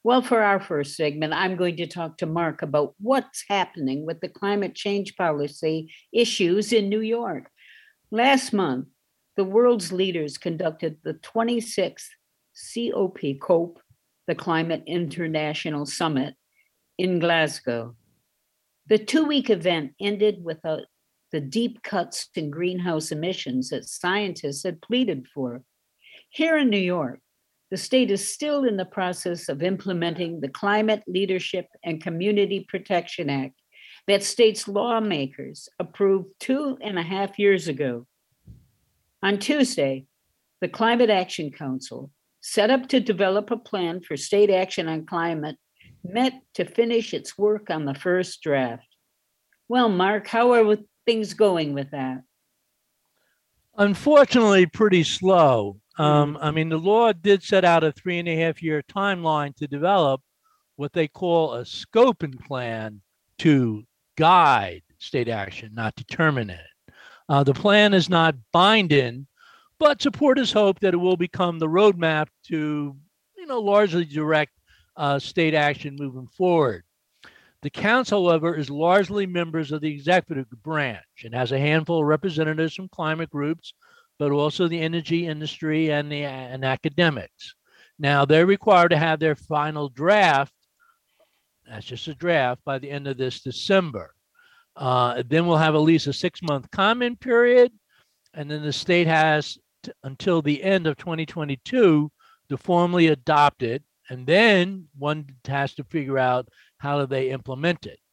Well, for our first segment, I'm going to talk to Mark about what's happening with the climate change policy issues in New York. Last month, the world's leaders conducted the 26th COP, the Climate International Summit, in Glasgow. The 2 week event ended with the deep cuts in greenhouse emissions that scientists had pleaded for. Here in New York, the state is still in the process of implementing the Climate Leadership and Community Protection Act that state's lawmakers approved 2.5 years ago. On Tuesday, the Climate Action Council, set up to develop a plan for state action on climate, met to finish its work on the first draft. Well, Mark, how are things going with that? Unfortunately, pretty slow. Hmm. I mean, the law did set out a 3.5 year timeline to develop what they call a scoping plan to guide state action, not determine it. The plan is not binding, but supporters hope that it will become the roadmap to, largely direct state action moving forward. The council, however, is largely members of the executive branch and has a handful of representatives from climate groups, but also the energy industry and academics. Now, they're required to have their final draft, that's just a draft, by the end of this December. Then we'll have at least a 6 month comment period, and then the state has until the end of 2022 to formally adopt it, and then one has to figure out how do they implement it.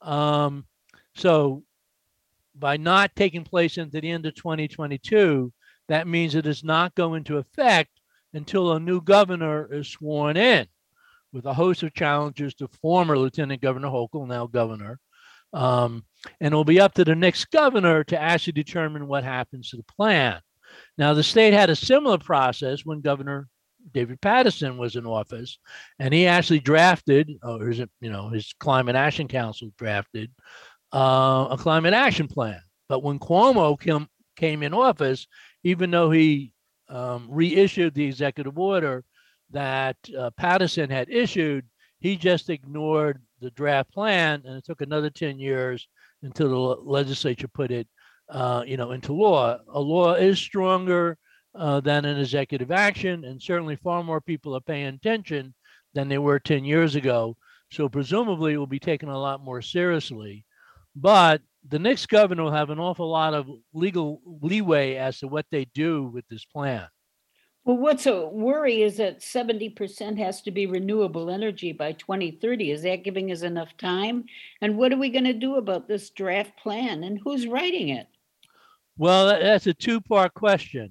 So by not taking place into the end of 2022, that means it is not going into effect until a new governor is sworn in, with a host of challenges to former Lieutenant Governor Hochul, now governor. And it'll be up to the next governor to actually determine what happens to the plan. Now, the state had a similar process when Governor David Paterson was in office, and he actually drafted, or his Climate Action Council drafted a climate action plan. But when Cuomo came in office, even though he reissued the executive order that Paterson had issued, he just ignored the draft plan, and it took another 10 years until the legislature put it, into law. A law is stronger than an executive action, and certainly far more people are paying attention than they were 10 years ago. So presumably it will be taken a lot more seriously. But the next governor will have an awful lot of legal leeway as to what they do with this plan. Well, what's a worry is that 70% has to be renewable energy by 2030. Is that giving us enough time? And what are we going to do about this draft plan? And who's writing it? Well, that's a two-part question.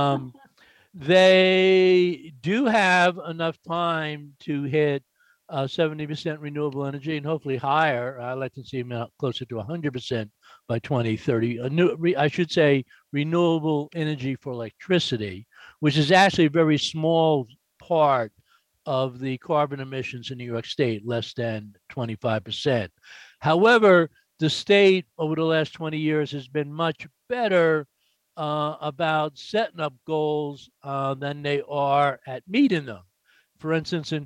They do have enough time to hit 70% renewable energy and hopefully higher. I'd like to see them closer to 100% by 2030. I should say renewable energy for electricity, which is actually a very small part of the carbon emissions in New York State, less than 25%. However, the state over the last 20 years has been much better about setting up goals than they are at meeting them. For instance, in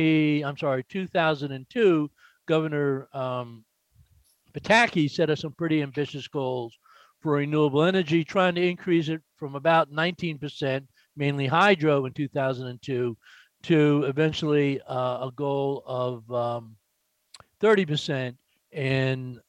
2002, Governor Pataki set us some pretty ambitious goals for renewable energy, trying to increase it from about 19%, mainly hydro in 2002, to eventually a goal of 30% in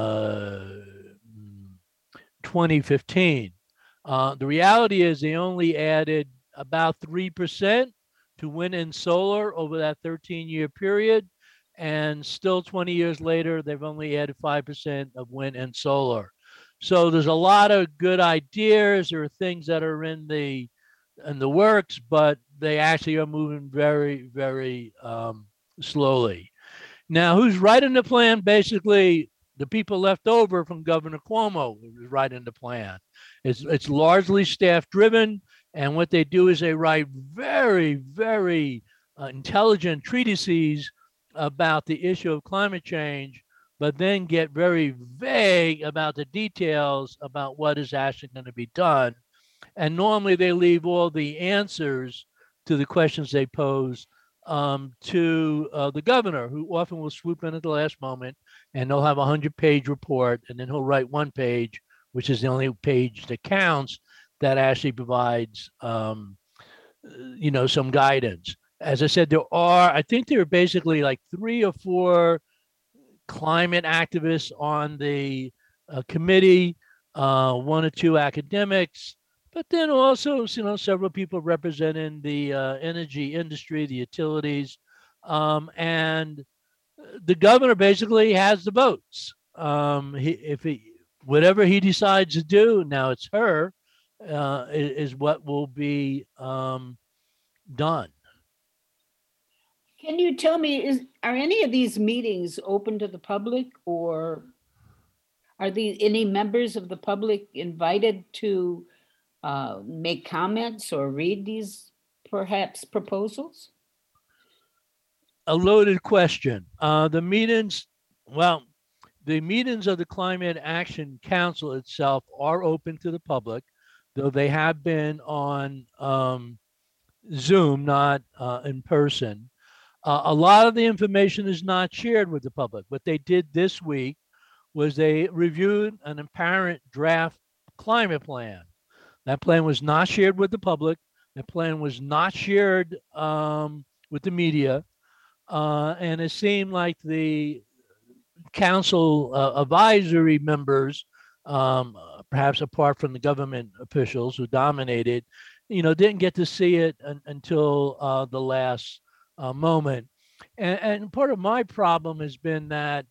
2015. The reality is they only added about 3% to wind and solar over that 13-year period. And still 20 years later, they've only added 5% of wind and solar. So there's a lot of good ideas. There are things that are in the works, but they actually are moving very, very slowly. Now, who's writing the plan? Basically, the people left over from Governor Cuomo is writing the plan. It's largely staff driven, and what they do is they write very, very intelligent treatises about the issue of climate change, but then get very vague about the details about what is actually going to be done. And normally they leave all the answers to the questions they pose to the governor, who often will swoop in at the last moment, and they'll have a 100-page report, and then he'll write one page, which is the only page that counts, that actually provides some guidance. As I said, I think there are basically like 3 or 4 climate activists on the committee, 1 or 2 academics, but then also, several people representing the energy industry, the utilities, and the governor basically has the votes. Whatever he decides to do, now it's her, is what will be done. Can you tell me, are any of these meetings open to the public, or are any members of the public invited to make comments or read these perhaps proposals? A loaded question. The meetings of the Climate Action Council itself are open to the public, though they have been on Zoom, not in person. A lot of the information is not shared with the public. What they did this week was they reviewed an apparent draft climate plan. That plan was not shared with the public. That plan was not shared with the media. And it seemed like the council advisory members, perhaps apart from the government officials who dominated, didn't get to see it until the last moment. And part of my problem has been that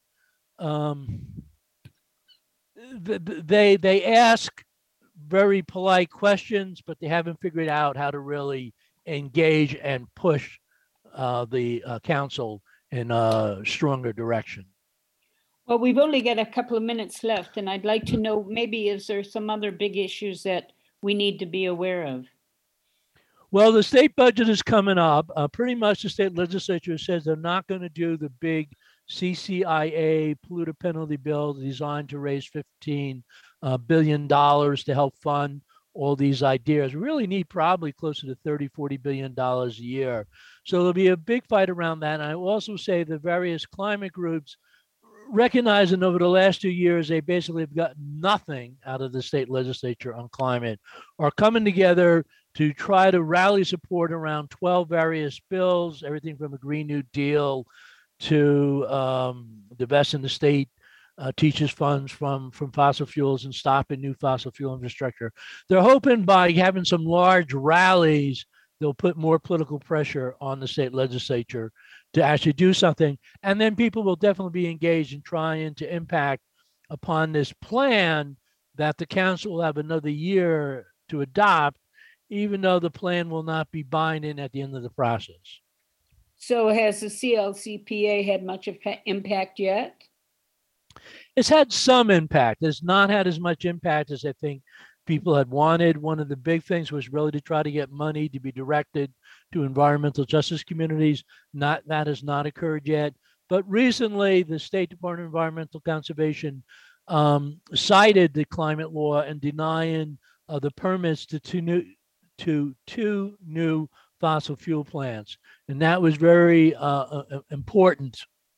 they ask very polite questions, but they haven't figured out how to really engage and push the council in a stronger direction. Well, we've only got a couple of minutes left, and I'd like to know, maybe is there some other big issues that we need to be aware of? Well, the state budget is coming up. Pretty much the state legislature says they're not going to do the big CCIA polluter penalty bill designed to raise $15 billion to help fund all these ideas. We really need probably closer to $30-40 billion a year. So there'll be a big fight around that. And I will also say the various climate groups, recognizing over the last 2 years, they basically have got nothing out of the state legislature on climate, are coming together to try to rally support around 12 various bills, everything from a Green New Deal to divesting the state teaches funds from fossil fuels and stopping new fossil fuel infrastructure. They're hoping by having some large rallies, they'll put more political pressure on the state legislature to actually do something. And then people will definitely be engaged in trying to impact upon this plan that the council will have another year to adopt, even though the plan will not be binding at the end of the process. So has the CLCPA had much impact yet? It's had some impact. It's not had as much impact as I think people had wanted. One of the big things was really to try to get money to be directed to environmental justice communities. That has not occurred yet. But recently, the State Department of Environmental Conservation cited the climate law and denying the permits to two new fossil fuel plants. And that was very important.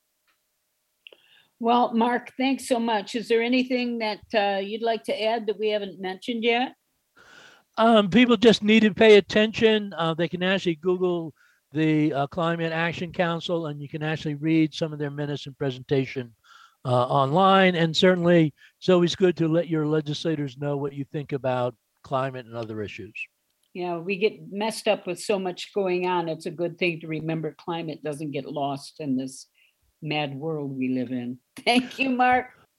Well, Mark, thanks so much. Is there anything that you'd like to add that we haven't mentioned yet? People just need to pay attention. They can actually Google the Climate Action Council, and you can actually read some of their minutes and presentation online. And certainly, it's always good to let your legislators know what you think about climate and other issues. Yeah, we get messed up with so much going on. It's a good thing to remember climate doesn't get lost in this mad world we live in. Thank you, Mark.